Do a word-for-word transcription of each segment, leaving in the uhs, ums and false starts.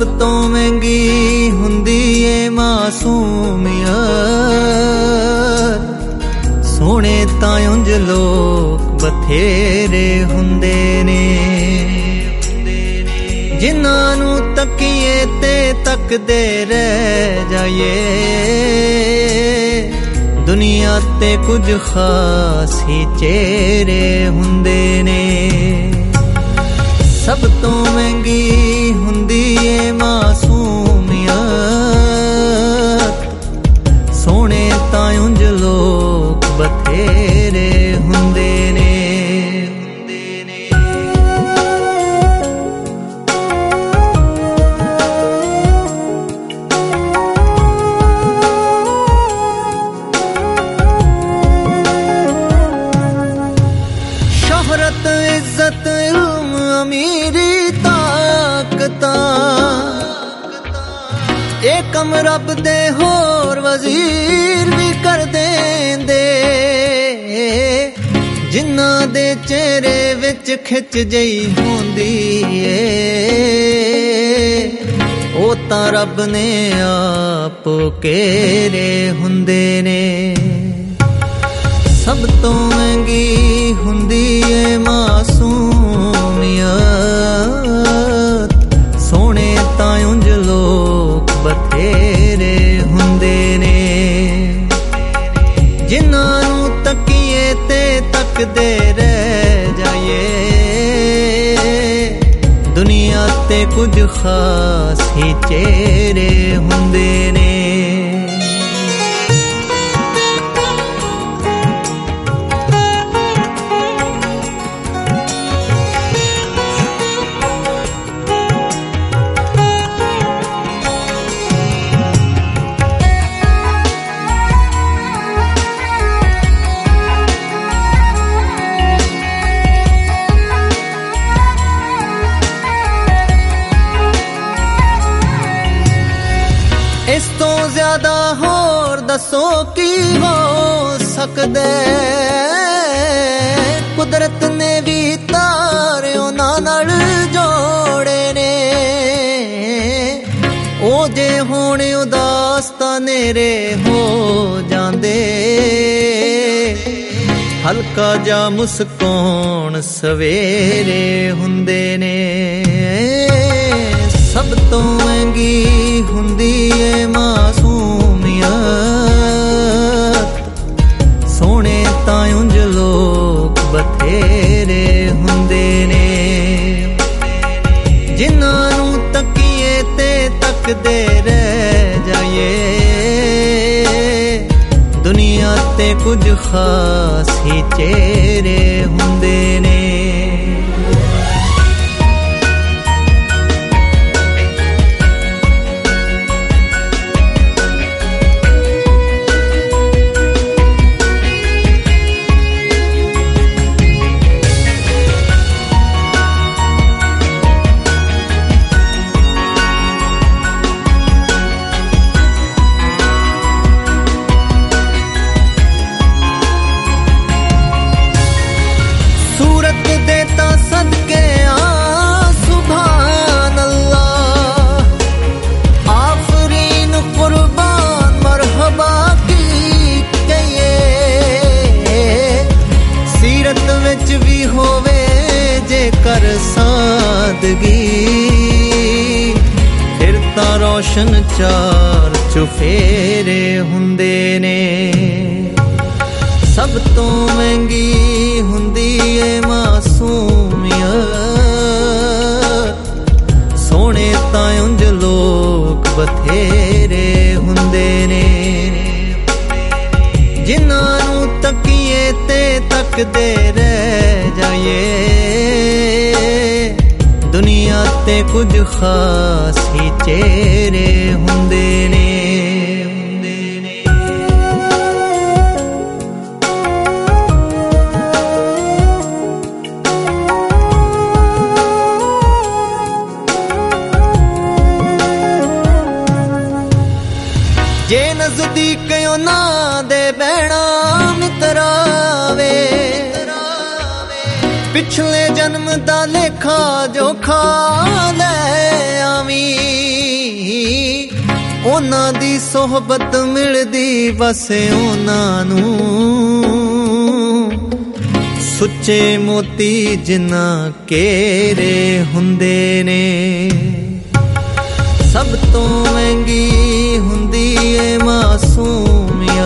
ਸਭ ਤੋਂ ਮਹਿੰਗੀ ਹੁੰਦੀ ਏ ਮਾਸੂਮੀਅਤ। ਸੋਹਣੇ ਤਾਂ ਉਂਝ ਲੋਕ ਬਥੇਰੇ ਹੁੰਦੇ ਨੇ, ਜਿਨ੍ਹਾਂ ਨੂੰ ਤੱਕੀਏ ਤੇ ਤੱਕਦੇ ਰਹਿ ਜਾਈਏ। ਦੁਨੀਆ ਤੇ ਕੁਝ ਖਾਸ ਹੀ ਚਿਹਰੇ ਹੁੰਦੇ ਨੇ। ਸਭ ਤੋਂ ਮਹਿੰਗੀ ਹੁੰਦੀ ਏ ਮਾਸੂਮੀਅਤ। ਸੋਹਣੇ ਤਾਂ ਉਂਝ ਲੋਕ ਬਥੇਰੇ ਹੁੰਦੇ ਨੇ। ਸ਼ੋਹਰਤ, ਇੱਜ਼ਤ, ਇਲਮ, ਅਮੀਰੀ, ਤਾਕਤਾਂ, ਇਹ ਕੰਮ ਰੱਬ ਦੇ ਹੋਰ ਵਜ਼ੀਰ ਵੀ ਕਰ ਦੇਂਦੇ। ਜਿਨ੍ਹਾਂ ਦੇ ਚਿਹਰੇ ਵਿੱਚ ਖਿੱਚ ਜਈ ਹੁੰਦੀ ਏ, ਉਹ ਤਾਂ ਰੱਬ ਨੇ ਆਪ ਘੇਰੇ ਹੁੰਦੇ ਨੇ। ਸਭ ਤੋਂ ਮਹਿੰਗੀ ਹੁੰਦੀ ਏ ਮਾਸੂਮੀਅਤ। ਸੋਹਣੇ ਤਾਂ ਉਂਝ ਲੋਕ ਬਥੇਰੇ ਹੁੰਦੇ ਨੇ, ਜਿਨ੍ਹਾਂ ਨੂੰ ਤੱਕੀਏ ਤੇ ਤੱਕਦੇ ਰਹਿ ਜਾਈਏ। ਦੁਨੀਆ ਤੇ ਕੁਝ ਖਾਸ ਹੀ ਚਿਹਰੇ ਹੁੰਦੇ ਨੇ। ਇਸ ਤੋਂ ਜ਼ਿਆਦਾ ਹੋਰ ਦੱਸੋ ਕੀ ਹੋ ਸਕਦਾ। ਕੁਦਰਤ ਨੇ ਵੀ ਤਾਰੇ ਉਹਨਾਂ ਨਾਲ ਜੋੜੇ ਨੇ। ਉਹ ਜੇ ਹੋਣ ਉਦਾਸ ਤਾਂ ਨੇਰੇ ਹੋ ਜਾਂਦੇ। ਹਲਕਾ ਜਾ ਮੁਸਕਾਉਣ ਸਵੇਰੇ ਹੁੰਦੇ ਨੇ। ਸਭ ਤੋਂ ਮਹਿੰਗੀ ਹੁੰਦੀ ਏ ਮਾਸੂਮੀਅਤ। ਸੋਹਣੇ ਤਾਂ ਉਂਝ ਲੋਕ ਬਥੇਰੇ ਹੁੰਦੇ ਨੇ, ਜਿਨ੍ਹਾਂ ਨੂੰ ਤੱਕੀਏ ਤੇ ਤੱਕਦੇ ਰਹਿ ਜਾਈਏ। ਦੁਨੀਆ ਤੇ ਕੁਝ ਖਾਸ ਹੀ ਚਿਹਰੇ ਹੁੰਦੇ ਨੇ। ਸੂਰਤ ਦੇ ਤਾਂ ਸਦਕੇ ਆ ਸੁਭਾਨ ਅੱਲਾਹ। ਆਫਰੀਨ ਕੁਰਬਾਨ ਮਰਹਬਾ ਕੀ ਕਹੀਏ। ਸੀਰਤ ਵਿੱਚ ਵੀ ਹੋਵੇ ਜੇਕਰ ਸਾਦਗੀ, ਫਿਰ ਤਾਂ ਰੋਸ਼ਨ ਚਾਰ ਚੁਫੇਰੇ ਹੁੰਦੇ ਨੇ। ਸਭ ਤੋਂ ਮਹਿੰਗੀ ਹੁੰਦੀ ਏ ਮਾਸੂਮੀਅਤ। ਸੋਹਣੇ ਤਾਂ ਉਂਝ ਲੋਕ ਬਥੇਰੇ ਹੁੰਦੇ ਨੇ, ਜਿਨ੍ਹਾਂ ਨੂੰ ਤੱਕੀਏ ਤੇ ਤੱਕਦੇ ਰਹਿ ਜਾਈਏ। ਦੁਨੀਆ ਤੇ ਕੁਝ ਖਾਸ ਹੀ ਚਿਹਰੇ ਹੁੰਦੇ ਨੇ। ਜੇ ਨਜ਼ਦੀਕ ਉਹਨਾਂ ਦੇ ਬਹਿਣਾ ਮਿੱਤਰਾਵੇ, ਪਿਛਲੇ ਜਨਮ ਦਾ ਲੇਖਾ ਜੋਖਾ ਲੈ ਆਵੀਂ, ਉਹਨਾਂ ਦੀ ਸੋਹਬਤ ਮਿਲਦੀ ਬਸ ਉਹਨਾਂ ਨੂੰ, ਸੁੱਚੇ ਮੋਤੀ ਜਿਨ੍ਹਾਂ ਘੇਰੇ ਹੁੰਦੇ ਨੇ। ਸਭ ਤੋਂ ਮਹਿੰਗੀ ਹੁੰਦੀ ਏ ਮਾਸੂਮੀਅਤ,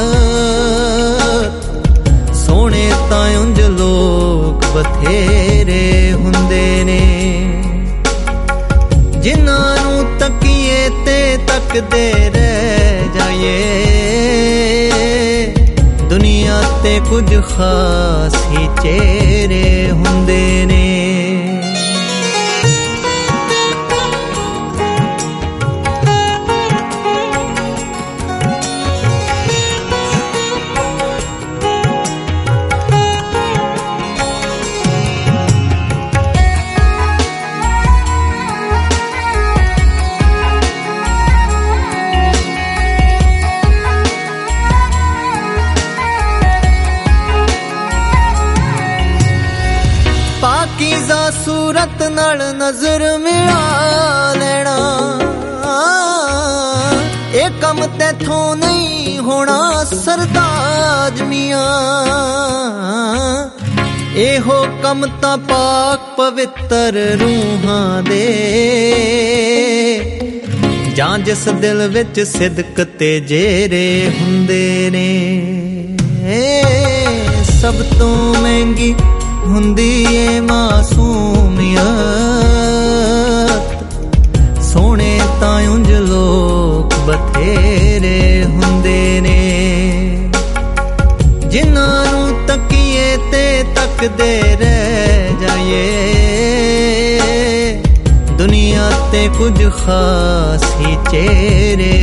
ਸੋਹਣੇ ਤਾਂ ਉਂਝ ਲੋਕ ਬਥੇਰੇ ਹੁੰਦੇ ਨੇ, ਜਿਨ੍ਹਾਂ ਨੂੰ ਤਕੀਏ ਤੇ ਤੱਕਦੇ ਰਹਿ ਜਾਈਏ। ਦੁਨੀਆ ਤੇ ਕੁਝ ਖਾਸ ਹੀ ਚਿਹਰੇ ਹੁੰਦੇ ਨੇ। ਪਾਕੀਜ਼ਾ ਸੂਰਤ ਨਾਲ ਨਜ਼ਰ ਮਿਲਾ ਲੈਣਾ, ਇਹ ਕੰਮ ਤੈਥੋਂ ਨਹੀਂ ਹੋਣਾ ਸਰਤਾਜ ਮੀਆਂ। ਇਹੋ ਕੰਮ ਤਾਂ ਪਾਕ ਪਵਿੱਤਰ ਰੂਹਾਂ ਦੇ, ਜਾਂ ਜਿਸ ਦਿਲ ਵਿੱਚ ਸਿਦਕ ਤੇ ਜੇਰੇ ਹੁੰਦੇ ਨੇ। ਸਭ ਤੋਂ ਮਹਿੰਗੀ ਹੁੰਦੀ ਏ ਮਾਸੂਮੀਅਤ, ਸੋਹਣੇ ਤਾਂ ਉਂਝ ਲੋਕ ਬਥੇਰੇ ਹੁੰਦੇ ਨੇ, ਜਿਨ੍ਹਾਂ ਨੂੰ ਤਕੀਏ ਤੇ ਤੱਕਦੇ ਰਹਿ ਜਾਈਏ। ਦੁਨੀਆ ਤੇ ਕੁਝ ਖਾਸ ਹੀ ਚਿਹਰੇ